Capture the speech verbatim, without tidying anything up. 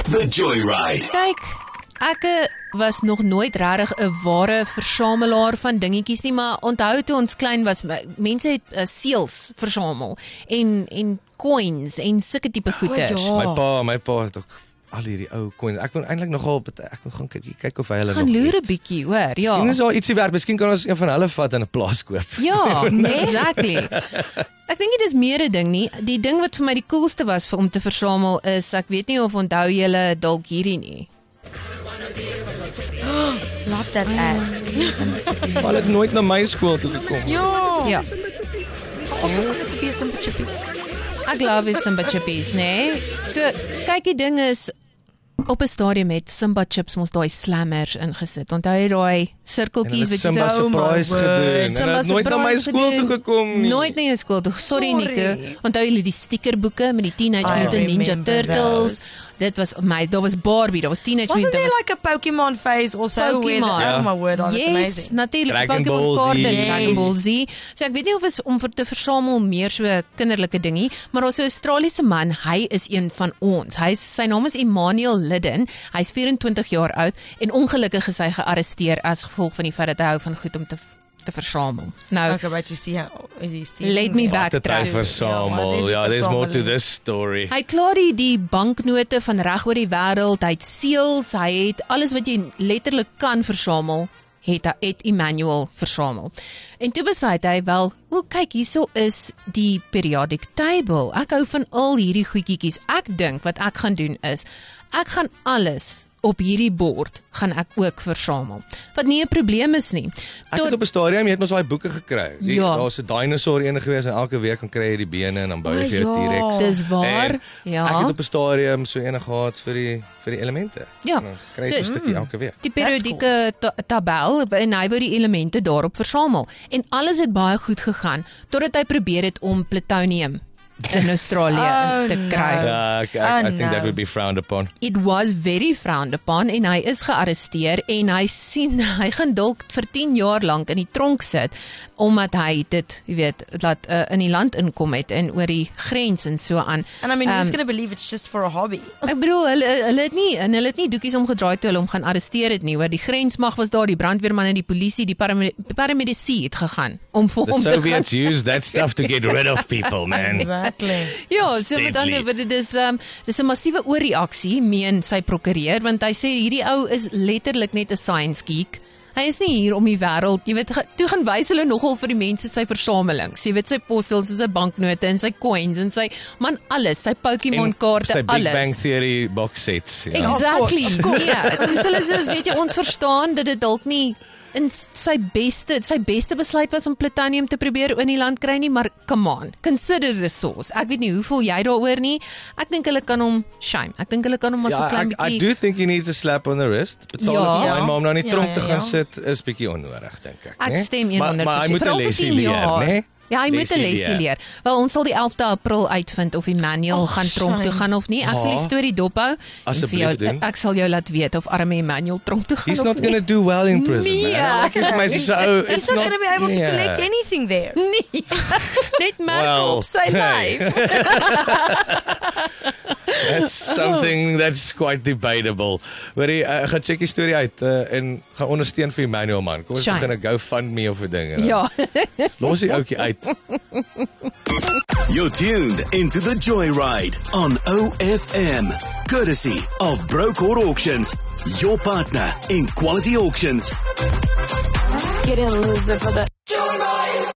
The Joyride. Kyk, ek was nog nooit regtig 'n ware versamelaar van dingetjies nie, maar onthou toe ons klein was, mense het uh, seels versamel en en coins en sulke tipe goeders. Oh, ja. My pa, my pa het ook al hierdie ou coins. Ek wil eintlik nogal ek wil gaan kyk, kyk of hy hulle gaan nog loer 'n bietjie, hoor. Ja. Miskien is daar ietsie werd, miskien kan ons een van hulle vat in 'n plaas koop. Ja, exactly. Ek dink dit is meer 'n ding nie. Die ding wat vir my die coolste was vir om te versamel is, ek weet nie of onthou julle dalk hierdie nie. Love that ad. Hulle het nooit na my skool toe gekom. Ja. Ja. Also wanted to be a Simba Chippy. Ek love is Simba chippies, nee. So, kyk die ding is, op 'n stadium het Simba chips mos daai slammers ingesit. Onthou jy daai sirkeltjies wat jy Simba so surprise gedoen. En het nooit na my skool toe gekom nie. Nooit na jou skool toe. Sorry, Sorry. Nico. Onthou jy die stickerboeke met die Teenage I Mutant Ninja remember Turtles? those. Dit was my, daar was Barbie, daar was Teenage Wasn't Mutant. there like a Pokemon phase also? Pokemon. With, oh Ja. my word, oh, that's Yes, amazing. natuurlik, Dragon Pokemon Ball Z. kaarte, Yes. Dragon Ball Z. So ek weet nie of is om vir te versamel meer so 'n kinderlike dingie, maar daar's 'n Australiese man, hy is een van ons. Hy sy naam is Emmanuel Lidden. Hy's vyf-en-twintig jaar oud en ongelukkig is hy gearresteer as gevolg van die feit dat hy hou van goed om te te versamel. Nou, Okay, but you see how is he stealing? let me there? back Wat het hy track. versamel? Ja, there's more to this story. Hy klaar die die banknote van reg oor die wêreld, hy het seels, hy het alles wat jy letterlik kan versamel, het het Emmanuel versamel. En toe besluit hy wel, o kyk, hierso is die periodic table. Ek hou van al hierdie goedjies. Ek dink wat ek gaan doen is, ek gaan alles op hierdie bord gaan ek ook versamel. Wat nie 'n probleem is nie. Ek het op 'n stadium, jy het mos daai boeke gekry. Die, Ja. Daar's 'n dinosaur ene gewees en elke week kan kry jy die bene en dan bou jy O, vir jou ja. T-Rex. Dis waar. En Ja. Ek het op 'n stadium so ene gehad vir die vir die elemente. Ja. En dan kry jy So- 'n stukkie elke week. Die periodieke ta tabel en hy wou die elemente daarop versamel en alles het baie goed gegaan totdat hy probeer het om plutonium in Australië Oh, te kry. no. Ja, ek, ek, Oh, I think no. that would be frowned upon. It was very frowned upon en hy is gearresteer en hy sien hy gaan dalk vir tien jaar lank in die tronk sit omdat hy dit, jy weet, laat uh, in die land inkom het en oor die grens en so aan. And I mean, who's Um, going to believe it's just for a hobby? Ek bedoel, hulle hulle het nie en hulle het nie doekies omgedraai toe hulle hom gaan arresteer het nie, hoor. Die grensmag was daar, die brandweermanne, die polisie, die paramedi paramedici het gegaan om vir The hom te gaan. Soviets used that stuff to get rid of people, man. Exactly. Ja, so met ander woorde dis um, dis 'n massiewe oorreaksie, meen sy prokureur, want hy sê hierdie ou is letterlik net 'n science geek. Hy is nie hier om die wêreld, jy weet, ge- toe gaan wys hulle nogal vir die mense sy versamelings. Jy weet sy postels en sy banknote en sy coins en sy man alles, sy Pokémon kaarte, Sy Big alles. Bang Theory box sets. Ja. Exactly. Of course, Nee, dis hulle sê, weet jy, ons verstaan dat dit dalk nie in sy beste sy beste besluit was om plutonium te probeer in die land kry nie, maar come on, consider the source. Ek weet nie hoe voel jy daaroor nie. Ek dink hulle kan hom shame. Ek dink hulle kan hom maar so Ja, klein I, I bietjie. do think he needs a slap on the wrist. Betaal Ja. ja. fine, maar om nou in die Ja, tronk ja, te gaan ja. sit is bietjie onnodig, dink ek. Ek nee? stem Maar, honderd persent. maar hy moet 'n Veral vir lesie tien leer, jaar. né? Ja, hy moet 'n Lesie lesie leer. leer. Wel, ons sal die elfde April uitvind of Emmanuel Oh, gaan tronk toe shame. gaan of nie. Ek sal die Ja. storie dophou en Asseblief vir jou doen. ek sal jou laat weet of arme Emmanuel tronk toe gaan He's of not nie. going to do well in prison, Nee. man. Like, vir my so, He's it's not, going to be able to yeah. collect anything there. Nee. Net merk Well, op sy hey. lyf. That's something that's quite debatable. Maar ek uh, gaan check die storie uit uh, en gaan ondersteun vir Emmanuel, man. Kom ons Shine. begin 'n GoFundMe of 'n ding. en dan Ja. Los die ouetjie uit. You're tuned into the Joyride on O F M. Courtesy of Brokeout Auctions, your partner in quality auctions. Get in, loser, for the